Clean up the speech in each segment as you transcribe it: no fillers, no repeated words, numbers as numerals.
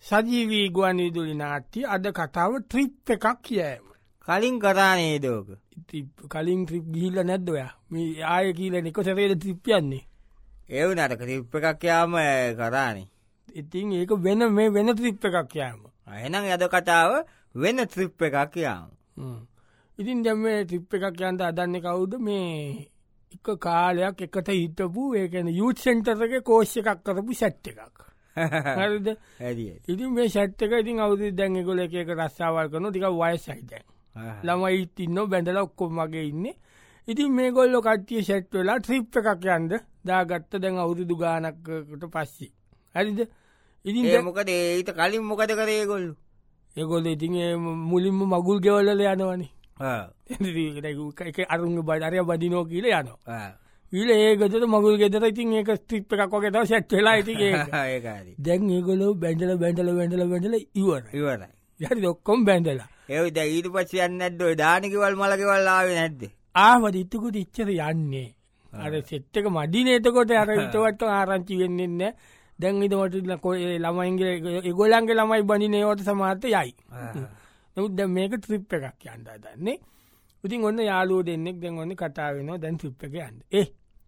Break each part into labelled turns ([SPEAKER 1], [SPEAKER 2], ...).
[SPEAKER 1] සජීවී ගුවන් විදුලි නාට්‍ය අද කතාව ට්‍රිප් එකක් කියෑම.
[SPEAKER 2] කලින් කරානේ දෝක.
[SPEAKER 1] කලින් ට්‍රිප් ගිහිල්ල නැද්ද ඔයා මේ ආය කියල එක සැරේද ත්‍රිප් යන්නේ.
[SPEAKER 2] ඒව නට ත්‍රිප් එකක් යාම කරානේ.
[SPEAKER 1] ඉතින් ඒක වෙන මේ වෙන ත්‍රිප් එකක් යෑම.
[SPEAKER 2] එනම් යද කතාව වෙන ත්‍රිප් එකක් යාම.
[SPEAKER 1] ඉතින් දැම ත්‍රිප් එකක් යන්ට අදන්න කවුද මේ එක කාලයක් එකට හිටපු ඒකන යුත් සෙන්ටරක කෝෂ්‍ය එකක් කරපු සැට් එකක්. හරිද ඉතින් මේ ෂට් එක ඉතින් අවුදු දැන්ගකොල එක රස්සාවල් කරන ටික වයසයි දැන් ළමයි ඉන්න බැඳල ඔක්කොම් මගේ ඉන්න. ඉතින් මේ ගොල්ල කට්ටිය ෂට් වෙලා ත්‍රිප් එකක් යන්ද දාගත්ත දැන් අවුරුදු ගානක්කට පස්සේ. හරිද ඉතින්
[SPEAKER 2] මොකද ඒට කලින් මොකද කරේ ගොල්ලු
[SPEAKER 1] ඒගොල ඉතින් මුලින්ම මගුල් ගෙවල්ල යනවනේ අරුන් බඩරය බදිනෝ කියල යනවා. ඊල ඒගතට මගුල් ගෙදර ඉතින් ඒක ස්ත්‍රිප් එකක් වගේ තව සැට් වෙලා ඉති දැන් ඒගොල බැඳල ඉවර යරි ඔක්කොම් බැඳලා
[SPEAKER 2] ඒද ඊට පච යන්න ඇද්දෝ දානකවල් මලකවල්ලාව නැද්ද
[SPEAKER 1] ආමද ඉත්තකුට ඉච්චර යන්නේ අර සෙට්ක මඩිනේතකොට අර විතවට ආරංචි වෙන්නෙන්න දැන් ඉදමට ළමයින්ගේ එගොලන්ගේ ළමයි බනිනේවට සමාර්ත යයි නොද මේක ත්‍රිප් එකක් යන්ද දන්නේ ඉතින් ඔන්න යාලුව දෙන්නෙක් දැන් ඔන්න කතාාවෙනවා දැන් ත්‍රිප් එක යන්න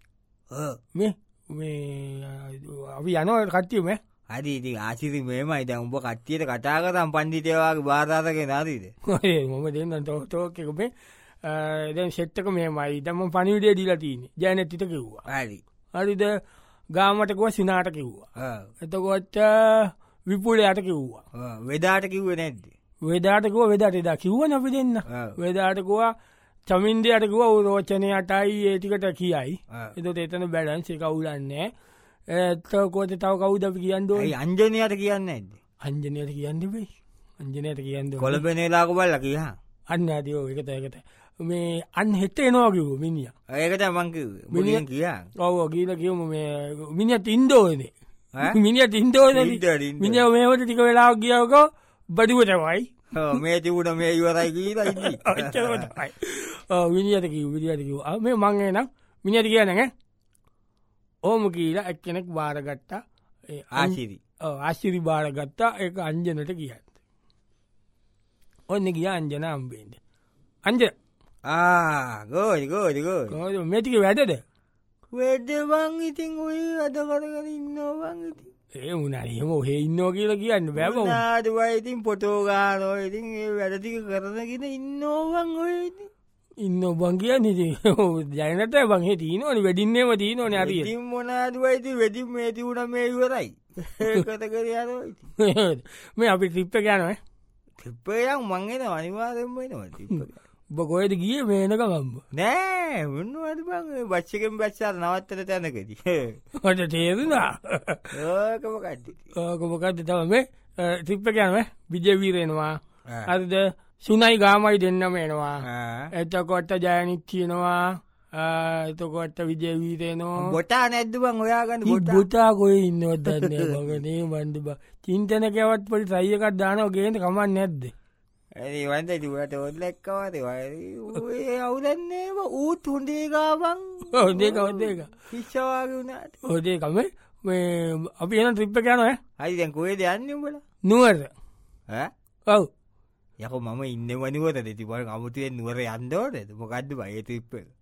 [SPEAKER 1] අපි යනව කට්ටියම
[SPEAKER 2] හරි ආසිරි මේමයි දැ උඹ කට්ටියට කතාකතම් පන්දිතයවාගේ බාධාතක නාදීද
[SPEAKER 1] මොම දෙන්න තෝතෝකකපේ දැන් ෂෙට්ටක මේමයි දම පනිවිඩිය දීලතිීන ජයනැතිට කිව්වා හරි හරිද ගාමටකුව සිනාට කිව්වා එතකොච්ච විපුලයට කිව්වා
[SPEAKER 2] වෙදාට කිව්ව නැද්ද
[SPEAKER 1] වෙදාටකුව වෙදට එදා කිව්ව නැපි දෙන්න වෙදාටකුවා චමින්දයටකුව රෝචනයටයි ඒටිකට කියයි එතට එතන බැඩන්ස කවුලන්නේ එතකෝත තව කවුද කියන්නඩෝ
[SPEAKER 2] අංජනයට කියන්න ඇද
[SPEAKER 1] අංජනයට කියන්න බයි අංජනයට කියන්න
[SPEAKER 2] කොළපෙනලාක බල්ල කිය
[SPEAKER 1] අන්න අදෝ එකත එකට මේ අන් හෙට එනවාකිව මිනිිය
[SPEAKER 2] ඒකට මංක මිනිිය කිය
[SPEAKER 1] ඔව ගීල කියවම මිනිියත් ඉන්දෝන මිනිියත් ඉන්දෝන මිනිිය මේවට ටික වෙලාක් ගියවකෝ බඩුවටවයි
[SPEAKER 2] මේ තිබුණ මේ ඉවරයි කියලා
[SPEAKER 1] විනිියතකිව විදිියටකිව මේ මංගේ නම් මිනිියට කියනග ඕම කියලා එක් කෙනෙක් බාරගත්තා
[SPEAKER 2] ආශිරි
[SPEAKER 1] ආශිරි බාරගත්තා එක අංජනට කියත් ඔන්න කිය අංජන අම්බේද අංජ
[SPEAKER 2] ගෝඩිගෝඩිගෝ
[SPEAKER 1] මේටික වැඩද
[SPEAKER 2] වැඩවන් ඉතින් ඔය අද කරගන ඉන්නවන් ඉති
[SPEAKER 1] ඒ උනහම ඔහෙ ඉන්නෝ කියලා කියන්න බැම
[SPEAKER 2] නාදවයිඉතින් පොටෝගානෝ ඉතින් ඒ වැඩටික කරනගෙන ඉන්නෝවන් ඔයති
[SPEAKER 1] ඉන්න බං කියන්න ජයනට බංහෙ තිීනවන වැඩින්නේම තිීනවන අරිය
[SPEAKER 2] ඉතින් මොනාදවයිති වැඩින් මේති වුණ මේ ඉවරයි කතකර
[SPEAKER 1] මේ අපි ත්‍රිප්ප ගැනව
[SPEAKER 2] ත්‍රිප්පයක් මංගෙන අනිවාරෙන්ම නවා
[SPEAKER 1] බකොයද ගිය මේනක ගම්බ
[SPEAKER 2] නෑ උන්නවට බං බච්චකෙන් බච්චාර නවත්තර තැනකදී
[SPEAKER 1] ට තේරුණා ඕකමකක්ද තම මේ ත්‍රිප්ප ගැනව විජවීරෙනවා අද සුනයි ගාමයි දෙන්නම එනවා එතකොට ජයනිත් කියනවා එතකොට විජයවීරේනවා
[SPEAKER 2] ගොටා නැද්දුවන් ඔයාගන්න
[SPEAKER 1] ගොටා කොය ඉන්නවත් දන්න මගනේ බන්ඩ බ චින්තනකවත් පොඩි සයියකත් දානව ගේට කමන්න නැද්ද
[SPEAKER 2] ඇ වන්ද දුවට ඔල්ලැක්කවද අවුදන්නේ ඌත් හොන්ඩේගාවන්
[SPEAKER 1] හොදේකවදේක
[SPEAKER 2] හිච්චවාගේ වුණට
[SPEAKER 1] හොදේකම අපි එන ත්‍රිප්ප යනව
[SPEAKER 2] හරි දැන් කොේ දෙයන්න බල
[SPEAKER 1] නුවර ඔව්
[SPEAKER 2] යක මම ඉන්න වනිවත දෙති බල අමුතුවෙන් නුවර යන්දෝට මොකක්ද බය ත්‍රිප්ප